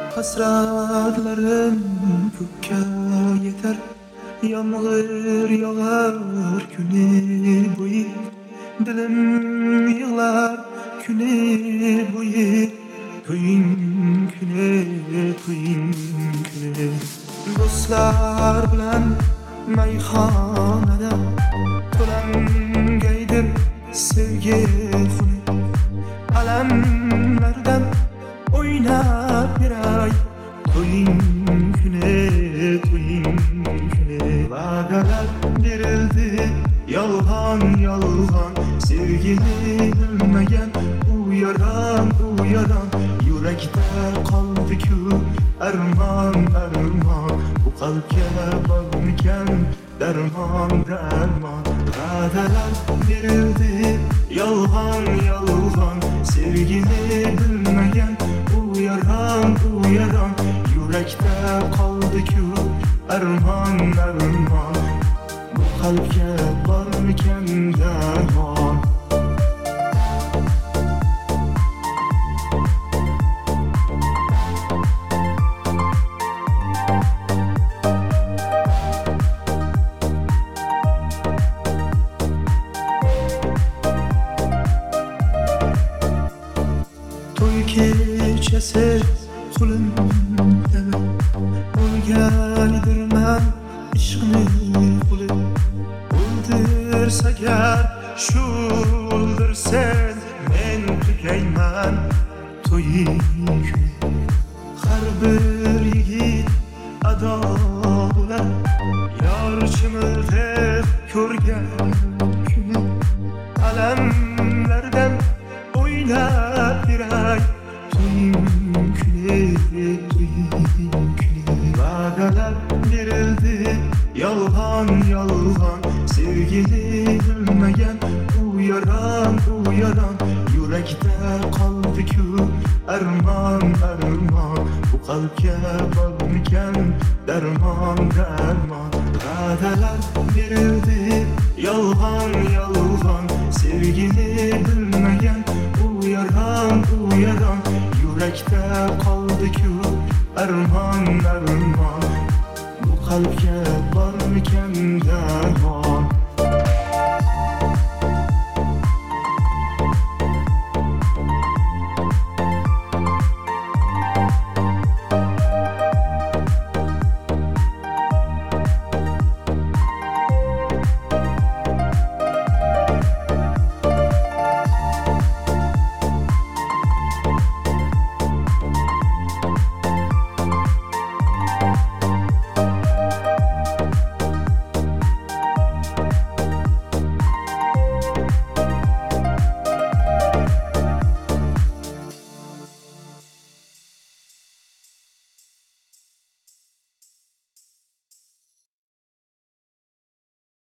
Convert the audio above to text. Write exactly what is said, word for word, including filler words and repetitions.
Hasratlarım kökka yeter, yağmur yağar güne boyu. Dilim yığlar güne boyu. Toying güne, toying güne. Dostlar bilan mayxonada to'langaydir sevgi xuni. Alamlardan o'ynab beray to'ying güne, to'ying güne. Va'dalar berildi yolg'on yolg'on, sevgini bilmagan u yaron u yaron. Yurakda qoldi-ku armon armon, bu qalbga bormikan darmon darmon. Va'dalar berildi yolg'on yolg'on, sevgini bilmagan u yaron u yaron. Yurakda qoldi-ku armon armon, bu qalbga bormikan darmon. Kechasi qulimdaman, o'lgaydirman ishqni quli. O'ldirsa gar shu o'ldirsen, men tugayman to'ying kuni. Har bir yigit ado bo'lar yor chimildiq ko'rgan kuni. Alamlardan o'ynab beray to'ying kuni, to'ying kuni. Va'dalar berildi yolg'on yolg'on, sevgini bilmagan u yaron u yaron. Yurakda qoldi-ku armon armon, bu qalbga bormikan darmon darmon. Va'dalar berildi yolg'on yolg'on, sevgini bilmagan u yaron u yaron. Yurakda qoldi-ku armon armon, bu qalbga bormikan darmon.